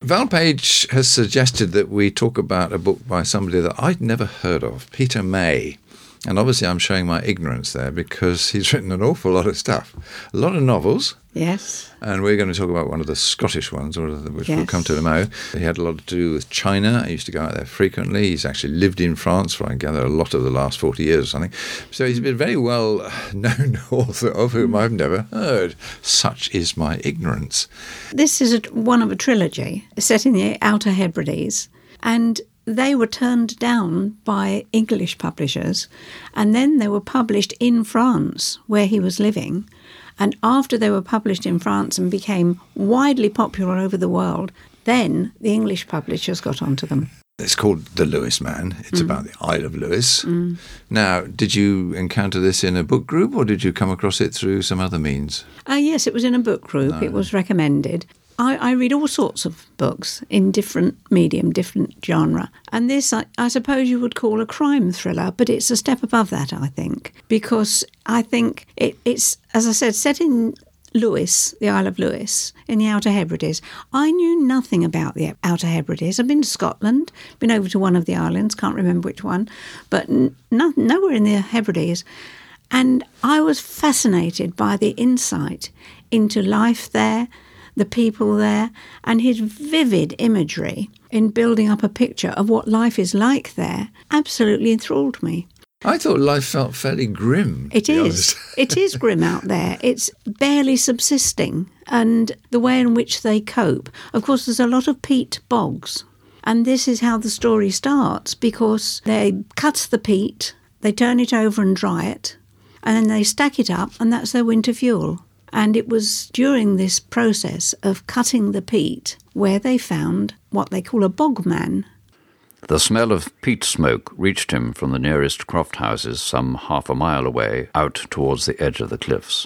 Val Page has suggested that we talk about a book by somebody that I'd never heard of, Peter May. And obviously I'm showing my ignorance there because he's written an awful lot of stuff. A lot of novels. Yes. And we're going to talk about one of the Scottish ones, which we'll come to in a moment. He had a lot to do with China. He used to go out there frequently. He's actually lived in France for, I gather, a lot of the last 40 years or something. So he's been a very well-known author of whom I've never heard. Such is my ignorance. This is one of a trilogy set in the Outer Hebrides. And they were turned down by English publishers, and then they were published in France, where he was living. And after they were published in France and became widely popular over the world, then the English publishers got onto them. It's called The Lewis Man. It's about the Isle of Lewis. Now, did you encounter this in a book group, or did you come across it through some other means? Yes, it was in a book group. No. It was recommended. I read all sorts of books in different medium, different genre. And this, I suppose you would call a crime thriller, but it's a step above that, I think. Because I think it's, as I said, set in Lewis, the Isle of Lewis, in the Outer Hebrides. I knew nothing about the Outer Hebrides. I've been to Scotland, been over to one of the islands, can't remember which one, but nowhere in the Hebrides. And I was fascinated by the insight into life there, the people there, and his vivid imagery in building up a picture of what life is like there absolutely enthralled me. I thought life felt fairly grim. It is. It is grim out there. It's barely subsisting, and the way in which they cope. Of course, there's a lot of peat bogs, and this is how the story starts, because they cut the peat, they turn it over and dry it, and then they stack it up, and that's their winter fuel. And it was during this process of cutting the peat where they found what they call a bogman. The smell of peat smoke reached him from the nearest croft houses some half a mile away out towards the edge of the cliffs.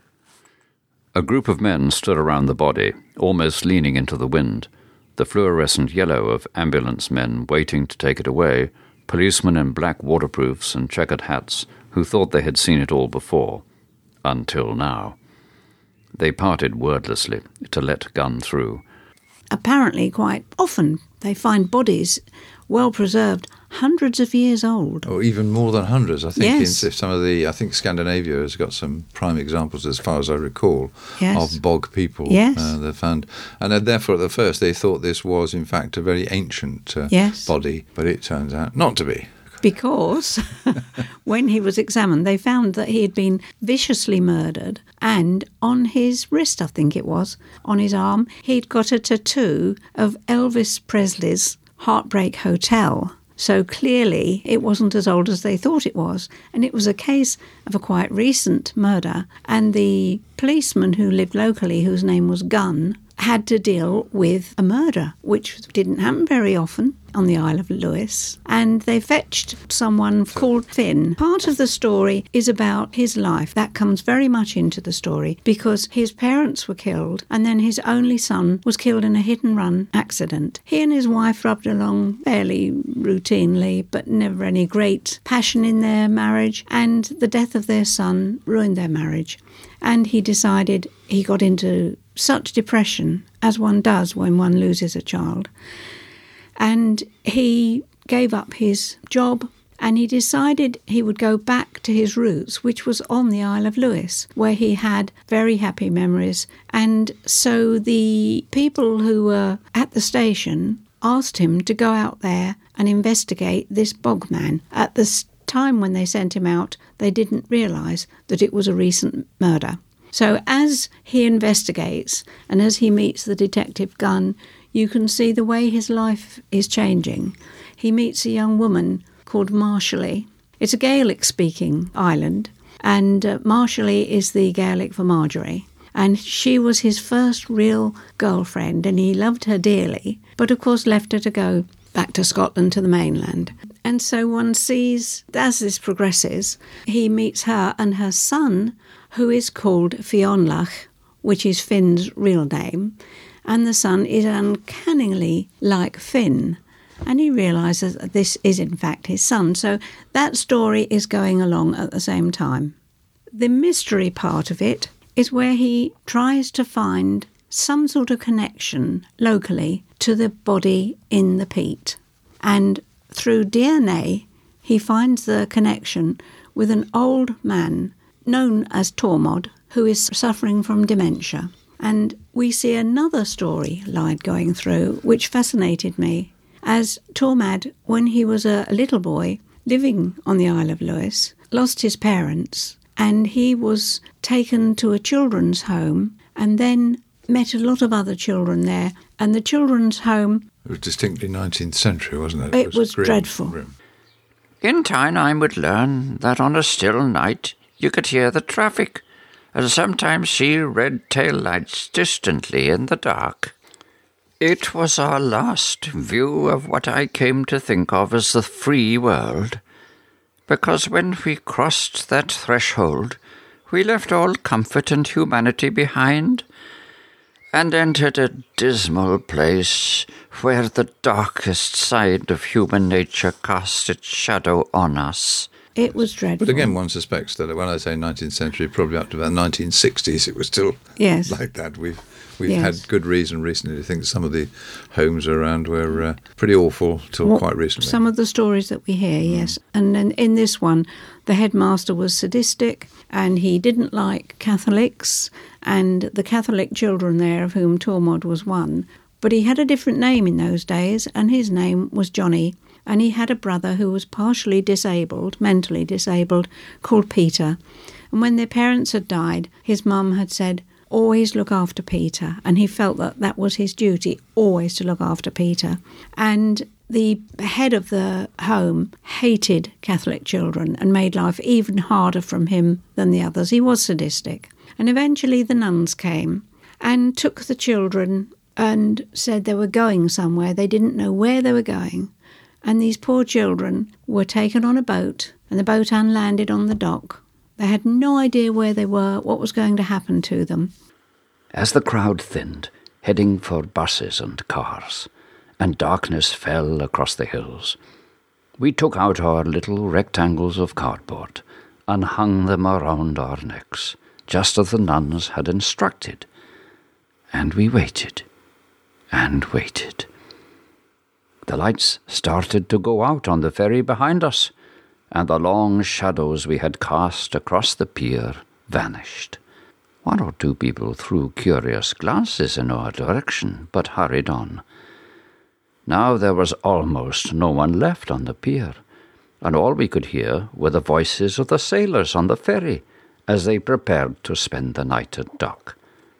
A group of men stood around the body, almost leaning into the wind, the fluorescent yellow of ambulance men waiting to take it away, policemen in black waterproofs and checkered hats who thought they had seen it all before, until now. They parted wordlessly to let Gunn through. Apparently, quite often, they find bodies well preserved, hundreds of years old. Or even more than hundreds. I think yes. I think Scandinavia has got some prime examples, as far as I recall, yes. of bog people. Yes. They've found, and therefore, at the first, they thought this was, in fact, a very ancient yes. body, but it turns out not to be. Because when he was examined, they found that he had been viciously murdered, and on his wrist, I think it was, on his arm, he'd got a tattoo of Elvis Presley's Heartbreak Hotel. So clearly it wasn't as old as they thought it was. And it was a case of a quite recent murder. And the policeman who lived locally, whose name was Gunn, had to deal with a murder, which didn't happen very often on the Isle of Lewis. And they fetched someone called Finn. Part of the story is about his life. That comes very much into the story because his parents were killed and then his only son was killed in a hit-and-run accident. He and his wife rubbed along fairly routinely, but never any great passion in their marriage, and the death of their son ruined their marriage. And he decided, he got into such depression, as one does when one loses a child. And he gave up his job and he decided he would go back to his roots, which was on the Isle of Lewis, where he had very happy memories. And so the people who were at the station asked him to go out there and investigate this bogman. At the time when they sent him out, they didn't realise that it was a recent murder. So as he investigates and as he meets the detective Gunn, you can see the way his life is changing. He meets a young woman called Marshallie. It's a Gaelic-speaking island, and Marshallie is the Gaelic for Marjorie. And she was his first real girlfriend, and he loved her dearly, but of course left her to go back to Scotland, to the mainland. And so one sees, as this progresses, he meets her and her son, who is called Fionlach, which is Finn's real name, and the son is uncannily like Finn. And he realises that this is in fact his son. So that story is going along at the same time. The mystery part of it is where he tries to find some sort of connection locally to the body in the peat. And through DNA, he finds the connection with an old man known as Tormod, who is suffering from dementia. And we see another storyline going through, which fascinated me, as Tormod, when he was a little boy living on the Isle of Lewis, lost his parents, and he was taken to a children's home and then met a lot of other children there. And the children's home... It was distinctly 19th century, wasn't it? It was grim, dreadful. Grim. In time I would learn that on a still night you could hear the traffic, and sometimes see red tail lights distantly in the dark. It was our last view of what I came to think of as the free world, because when we crossed that threshold, we left all comfort and humanity behind, and entered a dismal place where the darkest side of human nature cast its shadow on us. It was dreadful. But again, one suspects that when I say 19th century, probably up to about 1960s, it was still like that. We've had good reason recently to think some of the homes around were pretty awful till quite recently. Some of the stories that we hear, yes. And then in this one, the headmaster was sadistic and he didn't like Catholics, and the Catholic children there, of whom Tormod was one. But he had a different name in those days, and his name was Johnny. And he had a brother who was partially disabled, mentally disabled, called Peter. And when their parents had died, his mum had said, always look after Peter. And he felt that that was his duty, always to look after Peter. And the head of the home hated Catholic children and made life even harder from him than the others. He was sadistic. And eventually the nuns came and took the children and said they were going somewhere. They didn't know where they were going. And these poor children were taken on a boat, and the boat unlanded on the dock. They had no idea where they were, what was going to happen to them. As the crowd thinned, heading for buses and cars, and darkness fell across the hills, we took out our little rectangles of cardboard and hung them around our necks, just as the nuns had instructed. And we waited and waited. The lights started to go out on the ferry behind us, and the long shadows we had cast across the pier vanished. One or two people threw curious glances in our direction, but hurried on. Now there was almost no one left on the pier, and all we could hear were the voices of the sailors on the ferry as they prepared to spend the night at dock.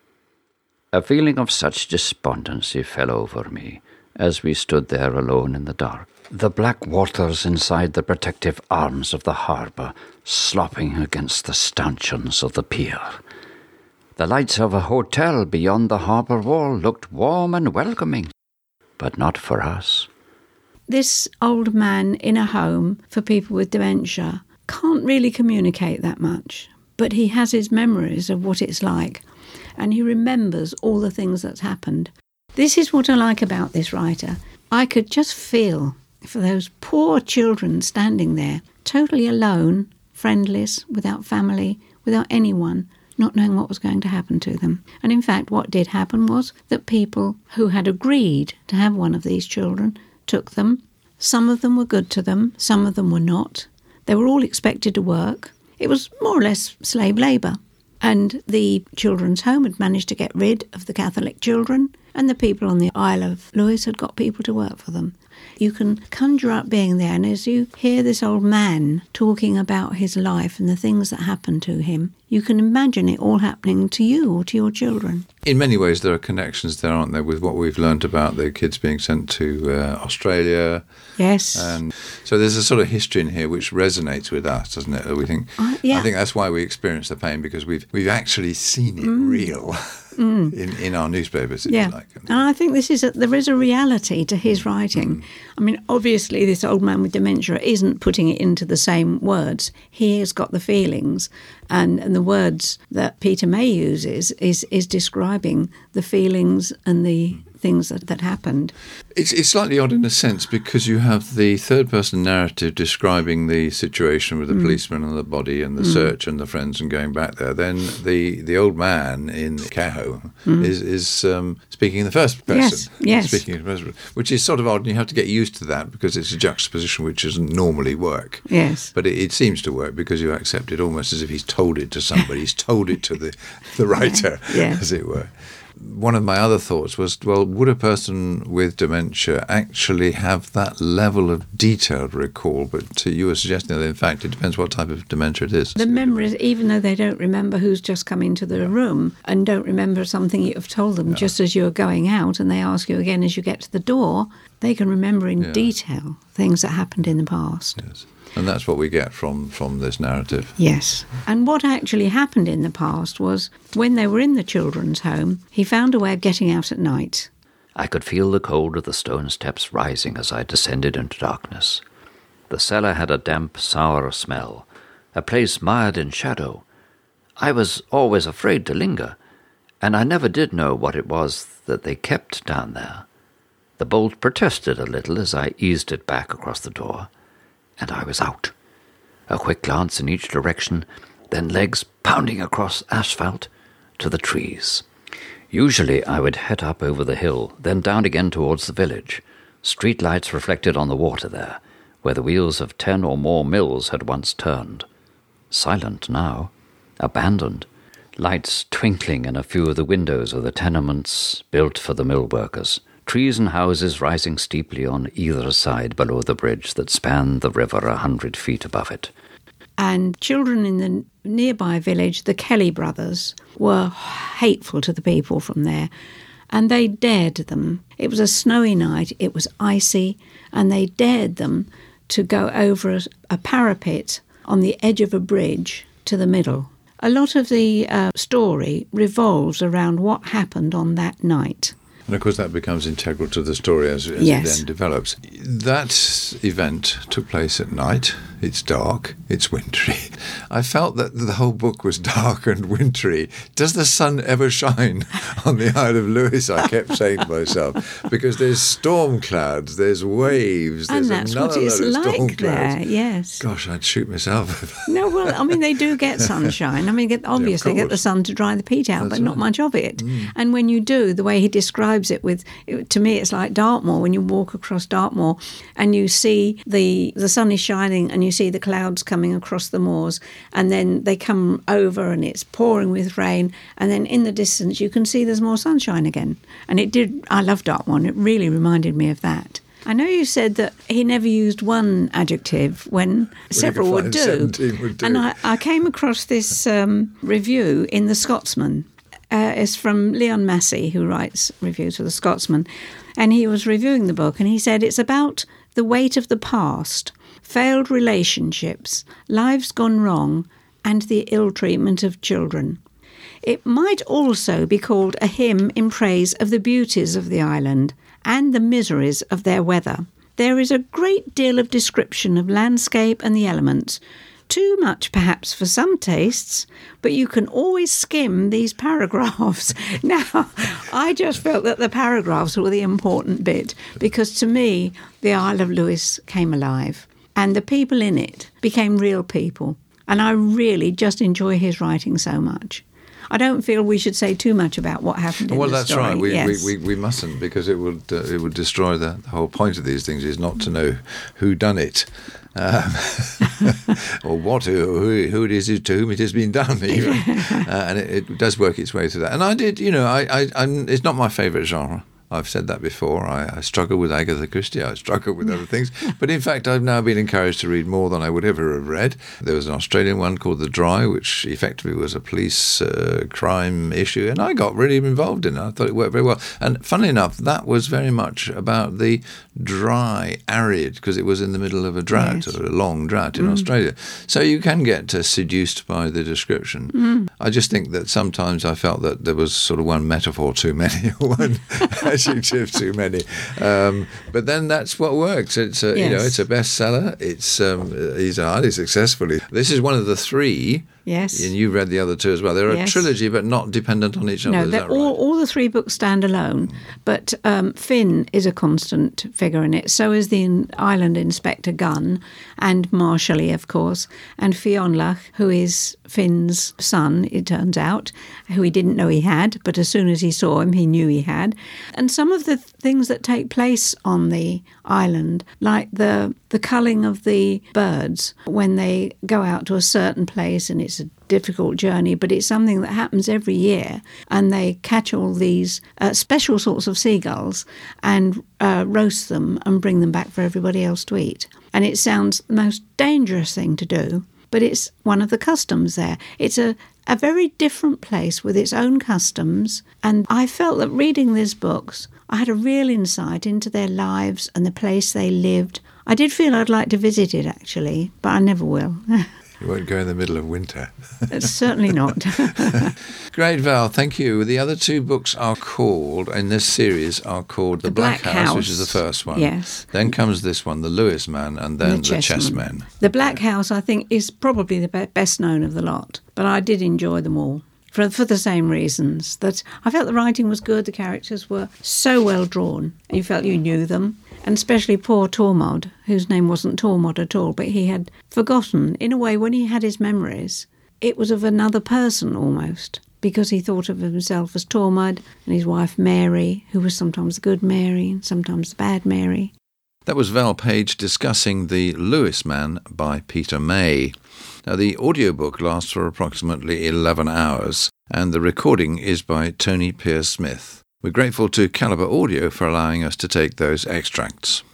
A feeling of such despondency fell over me as we stood there alone in the dark, the black waters inside the protective arms of the harbour slopping against the stanchions of the pier. The lights of a hotel beyond the harbour wall looked warm and welcoming, but not for us. This old man in a home for people with dementia can't really communicate that much, but he has his memories of what it's like, and he remembers all the things that's happened. This is what I like about this writer. I could just feel for those poor children standing there, totally alone, friendless, without family, without anyone, not knowing what was going to happen to them. And in fact, what did happen was that people who had agreed to have one of these children took them. Some of them were good to them, some of them were not. They were all expected to work. It was more or less slave labour. And the children's home had managed to get rid of the Catholic children, and the people on the Isle of Lewis had got people to work for them. You can conjure up being there, and as you hear this old man talking about his life and the things that happened to him, you can imagine it all happening to you or to your children. In many ways, there are connections there, aren't there, with what we've learned about the kids being sent to Australia. Yes. And so there's a sort of history in here which resonates with us, doesn't it? We think, yeah. I think that's why we experience the pain, because we've actually seen it real in our newspapers, if you like. And I think there is a reality to his writing. I mean, obviously, this old man with dementia isn't putting it into the same words. He has got the feelings, and the words that Peter May uses is describing the feelings and the things that happened. It's slightly odd in a sense because you have the third-person narrative describing the situation with the policeman and the body and the search and the friends and going back there. Then the old man in the care home is speaking in the first person. Yes. Speaking in the first person, which is sort of odd, and you have to get used to that because it's a juxtaposition which doesn't normally work. Yes. But it seems to work because you accept it almost as if he's told it to somebody. He's told it to the writer, as it were. One of my other thoughts was, well, would a person with dementia actually have that level of detailed recall? But you were suggesting that, in fact, it depends what type of dementia it is. The memories, even though they don't remember who's just come into the room and don't remember something you have told them just as you're going out, and they ask you again as you get to the door, they can remember in detail things that happened in the past. Yes. And that's what we get from this narrative. Yes. And what actually happened in the past was when they were in the children's home, he found a way of getting out at night. I could feel the cold of the stone steps rising as I descended into darkness. The cellar had a damp, sour smell, a place mired in shadow. I was always afraid to linger, and I never did know what it was that they kept down there. The bolt protested a little as I eased it back across the door, and I was out. A quick glance in each direction, then legs pounding across asphalt to the trees. Usually I would head up over the hill, then down again towards the village. Street lights reflected on the water there, where the wheels of 10 or more mills had once turned. Silent now, abandoned. Lights twinkling in a few of the windows of the tenements built for the mill workers. Trees and houses rising steeply on either side below the bridge that spanned the river 100 feet above it. And children in the nearby village, the Kelly brothers, were hateful to the people from there. And they dared them. It was a snowy night, it was icy, and they dared them to go over a parapet on the edge of a bridge to the middle. A lot of the story revolves around what happened on that night. And of course that becomes integral to the story as it then develops. That event took place at night. It's dark. It's wintry. I felt that the whole book was dark and wintry. Does the sun ever shine on the Isle of Lewis? I kept saying to myself, because there's storm clouds, there's waves, there's and that's another what it's load of storm like clouds. there, yes. Gosh, I'd shoot myself. No, well, I mean, they do get sunshine. I mean, obviously get the sun to dry the peat out, but not much of it. And when you do, the way he describes it to me, it's like Dartmoor, when you walk across Dartmoor and you see the sun is shining and you see the clouds coming across the moors, and then they come over and it's pouring with rain, and then in the distance you can see there's more sunshine again. And I love Dartmoor, and it really reminded me of that. I know you said that he never used one adjective when several would do. And I came across this review in The Scotsman. It's from Leon Massey, who writes reviews for The Scotsman. And he was reviewing the book, and he said it's about the weight of the past, failed relationships, lives gone wrong, and the ill treatment of children. It might also be called a hymn in praise of the beauties of the island and the miseries of their weather. There is a great deal of description of landscape and the elements, too much perhaps for some tastes, but you can always skim these paragraphs. Now, I just felt that the paragraphs were the important bit, because to me, the Isle of Lewis came alive, and the people in it became real people. And I really just enjoy his writing so much. I don't feel we should say too much about what happened in the story. Well, that's right. We mustn't, because it would destroy the whole point of these things is not to know who done it. Or who it is to whom it has been done, even. And it does work its way through that. And I did, I'm, it's not my favourite genre. I've said that before. I struggle with Agatha Christie. I struggle with other things. But in fact, I've now been encouraged to read more than I would ever have read. There was an Australian one called The Dry, which effectively was a police crime issue. And I got really involved in it. I thought it worked very well. And funnily enough, that was very much about the dry, arid, because it was in the middle of a drought, or a long drought in Australia. So you can get seduced by the description. I just think that sometimes I felt that there was sort of one metaphor too many, or one adjective too many. But then that's what works. It's it's a bestseller. He's highly successful. This is one of the 3 Yes. And you read the other two as well. They're a trilogy, but not dependent on each other. No, is that right? all the three books stand alone, but Finn is a constant figure in it. So is the Island Inspector Gunn, and Marshallie, of course, and Fionlach, who is Finn's son, it turns out, who he didn't know he had, but as soon as he saw him, he knew he had. And some of the things that take place on the island, like the culling of the birds when they go out to a certain place, and it's a difficult journey, but it's something that happens every year, and they catch all these special sorts of seagulls and roast them and bring them back for everybody else to eat. And it sounds the most dangerous thing to do, but it's one of the customs there. It's a very different place with its own customs, and I felt that reading these books, I had a real insight into their lives and the place they lived. I did feel I'd like to visit it, actually, but I never will. You won't go in the middle of winter. Certainly not. Great, Val. Thank you. The other two books are called, in this series, are called The Black House, which is the first one. Yes. Then comes this one, The Lewis Man, and then The Chessmen. The Black House, I think, is probably the best known of the lot, but I did enjoy them all. For the same reasons, that I felt the writing was good, the characters were so well drawn, you felt you knew them, and especially poor Tormod, whose name wasn't Tormod at all, but he had forgotten, in a way, when he had his memories, it was of another person almost, because he thought of himself as Tormod and his wife Mary, who was sometimes the good Mary and sometimes the bad Mary. That was Val Page discussing The Lewis Man by Peter May. Now, the audiobook lasts for approximately 11 hours, and the recording is by Tony Pierce Smith. We're grateful to Calibre Audio for allowing us to take those extracts.